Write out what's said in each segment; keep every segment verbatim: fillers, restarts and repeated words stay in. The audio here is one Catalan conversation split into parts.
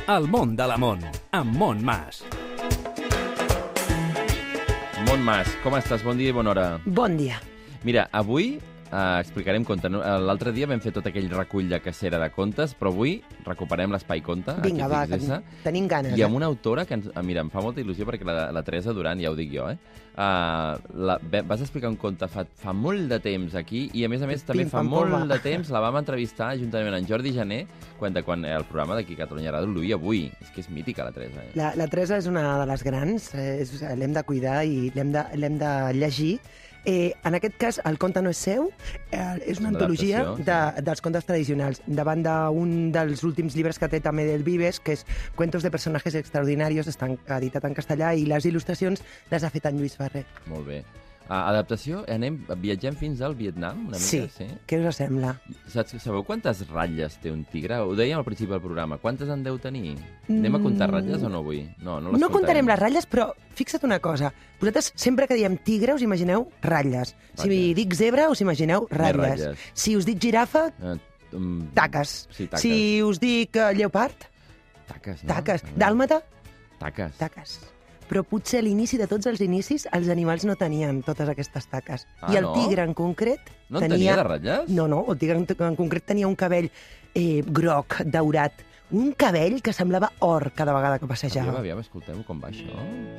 El món de la Mont, amb Mont Mas. Mont Mas, com estàs? Bon dia i bona hora. Bon dia. Mira, avui eh, explicarem conte. L'altre dia vam fer tot aquell recull de cacera de contes, però avui recuperem l'Espai Conte. Vinga, va, que tenim ganes. I amb una autora que, ens, mira, em fa molta il·lusió perquè la, la Teresa Duran, ja ho dic jo, eh? Uh, la, vas explicar un conte fa, fa molt de temps aquí i, a més a més, també Pim, fa pam, molt poma. de temps la vam entrevistar juntament amb en Jordi Jané quan, de, quan el programa d'aquí a Catalunya Ràdio l'Ui Avui. És que és mítica, la Teresa. Eh? La, la Teresa és una de les grans, eh, és- l'hem de cuidar i l'hem de, l'hem de llegir. Eh, en aquest cas, el conte no és seu, eh, és una una antologia adaptació, de, dels contes tradicionals, davant d'un dels últims llibres que té també del Vives, que és Cuentos de personajes extraordinarios, està editat en castellà, i les il·lustracions les ha fet en Lluís Ferrer. Molt bé. Uh, adaptació, anem, viatgem fins al Vietnam, una Sí. mica? Sí. Què us sembla? Saps, sabeu quantes ratlles té un tigre? Ho dèiem al principi del programa. Quantes en deu tenir? Anem a comptar ratlles o no avui? No, no les No comptarem comptarem. les ratlles, però fixa't una cosa. Vosaltres, sempre que diem tigre, us imagineu ratlles. Si Ratlles. dic zebra, us imagineu ratlles. ratlles. Si us dic girafa, Eh, um, taques. Sí, taques. Si us dic uh, lleopard, Taques, no? taques. Ah, Dàlmata, Taques. taques. Però potser a l'inici de tots els inicis els animals no tenien totes aquestes taques. Ah, I el no? tigre en concret... No en tenia de ratlles? No, no, el tigre en, en concret tenia un cabell eh, groc, daurat, un cabell que semblava or cada vegada que Aviam, passejava. aviam, escolteu com va això.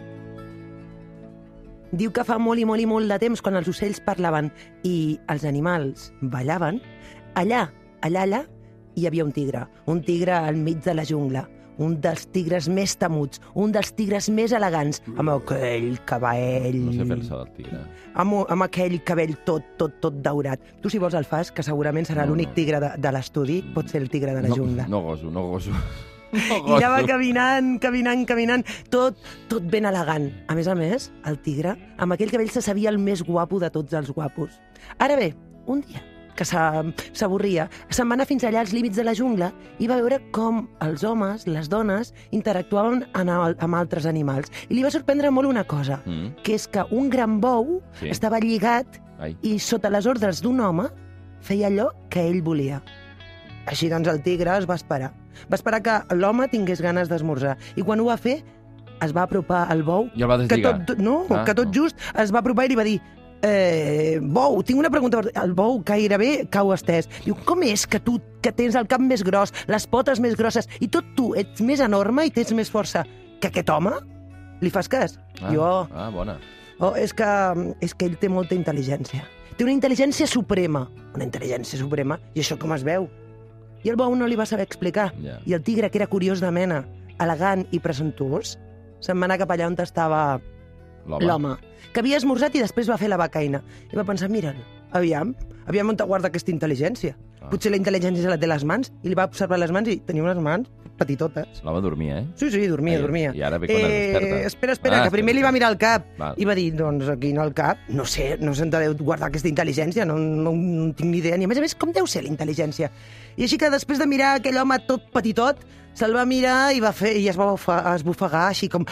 Diu que fa molt i molt i molt de temps, quan els ocells parlaven i els animals ballaven, allà, allà, allà, hi havia un tigre. Un tigre al mig de la jungla. Un dels tigres més temuts, un dels tigres més elegants, amb aquell cabell... No sé fer-se del tigre. Amb, amb aquell cabell tot, tot, tot daurat. Tu, si vols, el fas, que segurament serà No, l'únic no. tigre de, de l'estudi, pot ser el tigre de la no, jungla. No goso, no goso. No I anava goso. caminant, caminant, caminant, tot, tot ben elegant. A més a més, el tigre, amb aquell cabell, se sabia el més guapo de tots els guapos. Ara bé, un dia que s'ha- s'avorria, se'n va anar fins allà als límits de la jungla i va veure com els homes, les dones, interactuaven en el, amb altres animals. I li va sorprendre molt una cosa, Mm, que és que un gran bou Sí. estava lligat ai. i sota les ordres d'un home feia allò que ell volia. Així doncs el tigre es va esperar. Va esperar que l'home tingués ganes d'esmorzar. I quan ho va fer, es va apropar al bou. I el va Que deslligar. tot, no, Ah, que tot no. just es va apropar i li va dir eh, bou, tinc una pregunta per tu. El bou gairebé cau estès. Diu, com és que tu, que tens el cap més gros, les potes més grosses, i tot tu ets més enorme i tens més força que aquest home? Li fas cas? Ah, Jo, ah, bona. oh, és, que, és que ell té molta intel·ligència. Té una intel·ligència suprema. Una intel·ligència suprema. I això com es veu? I el bou no li va saber explicar. Ja. I el tigre, que era curiós de mena, elegant i presentuós, se'n va anar cap allà on estava L'home. l'home, que havia esmorzat i després va fer la becaina. I va pensar, mira'l, aviam, aviam on te guarda aquesta intel·ligència. Ah. Potser la intel·ligència la té a les mans. I li va observar les mans i tenia unes mans petitotes. L'home dormia, eh? Sí, sí, dormia, Ai, dormia. i ara ve quan es desperta. Espera, espera, Ah, que primer espera, li va espera. mirar el cap Val. i va dir, doncs aquí no al cap, no sé, no se'n deu guardar aquesta intel·ligència, no, no, no tinc ni idea, ni a més a més, com deu ser la intel·ligència? I així que després de mirar aquell home tot petitot, se'l va mirar i va fer i es va bufa- esbufegar així com...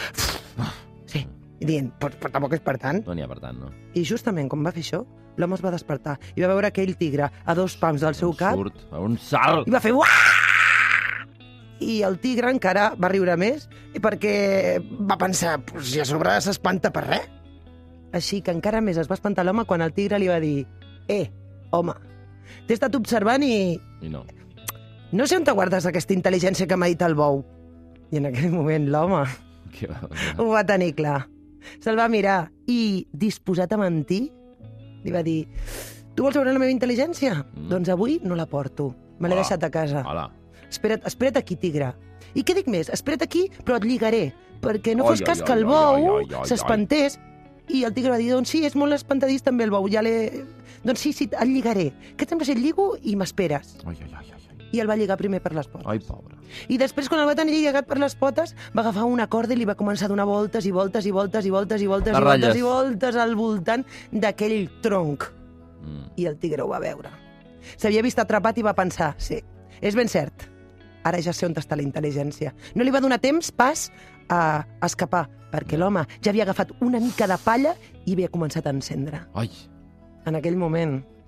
Sí, i dient, però, però tampoc és per tant. No n'hi ha per tant, no? I justament quan va fer això, l'home es va despertar i va veure aquell tigre a dos pams del seu Un cap Surt, a un salt! i va fer uah! I el tigre encara va riure més perquè va pensar, pues, si a sobre s'espanta per res. Així que encara més es va espantar l'home quan el tigre li va dir eh, home, t'he estat observant i I no. no sé on te guardes aquesta intel·ligència que m'ha dit el bou. I en aquell moment l'home Que va, ho va tenir clar. Se'l va mirar i, disposat a mentir, li va dir tu vols veure la meva intel·ligència? Mm. Doncs avui no la porto. Me l'he Hola. deixat a casa. Hola. Espera't, espera't aquí, tigre. I què dic més? Espera't aquí, però et lligaré, perquè no Ai, fos ai, cas ai, que el ai, bou ai, ai, ai, s'espantés. I el tigre va dir, doncs sí, és molt espantadís també el bou, ja l'he... Doncs sí, sí, et lligaré. Què et sembla si et lligo i m'esperes? Ai, ai, ai, ai. I el va lligar primer per les potes. Ai, pobre. I després, quan el va tenir lligat per les potes, va agafar una corda i li va començar a donar voltes i voltes i voltes i voltes i voltes Les i voltes ratlles. i voltes al voltant d'aquell tronc. Mm. I el tigre ho va veure. S'havia vist atrapat i va pensar, sí, és ben cert, ara ja sé on està la intel·ligència. No li va donar temps, pas, a escapar, perquè l'home ja havia agafat una mica de palla i havia començat a encendre. Ai, En aquell moment,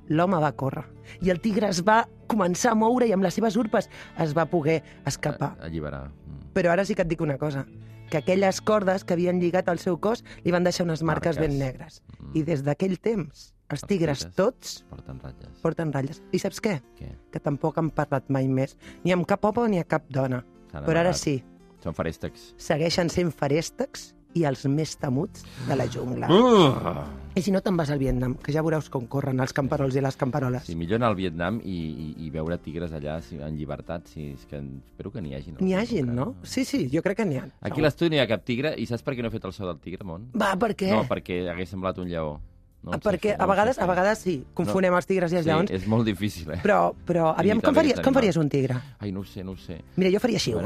l'home va córrer. I el tigre es va començar a moure i amb les seves urpes es va poder escapar. A, alliberar. Mm. Però ara sí que et dic una cosa, que aquelles cordes que havien lligat al seu cos li van deixar unes marques, Marques. ben negres. Mm. I des d'aquell temps, els Els tigres tigres. tots Porten ratlles. porten ratlles. I saps què? Què? Que tampoc han parlat mai més, ni amb cap home ni a cap dona. S'han Però ara amagat. sí, Són farèstecs. segueixen sent farèstecs i els més temuts de la jungla. Uh! I si no te'n vas al Vietnam, que ja veuràs com corren els camperols i les camperoles. Sí, millor anar al Vietnam i, i, i veure tigres allà si, en llibertat. Sí, és que espero que n'hi hagi. No? N'hi hagin, no? Sí, sí, jo crec que n'hi ha. Aquí a l'estudi no hi ha cap tigre i saps per què no he fet el so del tigre, Mont? Va, per què? No, perquè hagués semblat un lleó. No ho sé Perquè fer, no a ho sé vegades, fer. a vegades sí, confonem els tigres i els Sí, lleons, és molt difícil, eh? però, però aviam, Imitar com faries, aquest com animal. faries un tigre? Ai, no ho sé, no ho sé. Mira, jo faria així.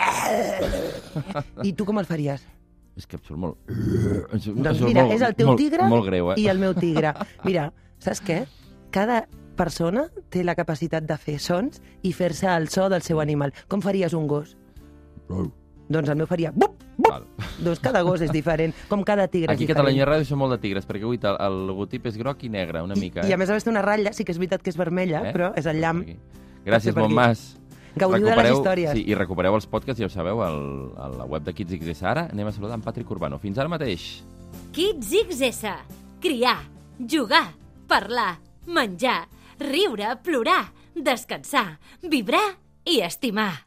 I tu com el faries? És que em surt molt... Em surt, em Doncs surt mira, molt, és el teu molt, tigre molt greu, eh? i el meu tigre. Mira, saps què? Cada persona té la capacitat de fer sons i fer-se el so del seu animal. Com faries un gos? Doncs el meu faria... Bup, bup. Val. Doncs cada gos és diferent, com cada tigre Aquí a és diferent. Catalunya Ràdio són molt de tigres, perquè avui el, el logotip és groc i negre, una I, mica, I eh? a més a més té una ratlla, sí que és veritat que és vermella, Eh? però és el llamp. Aquí. Gràcies, per aquí. Montmàs. Gaudiu de les històries. Sí, i recupereu els podcasts, ja ho sabeu, al, a la web de Kids X S. Ara anem a saludar en Patrick Urbano. Fins ara mateix. Kids X S. Criar, jugar, parlar, menjar, riure, plorar, descansar, vibrar i estimar.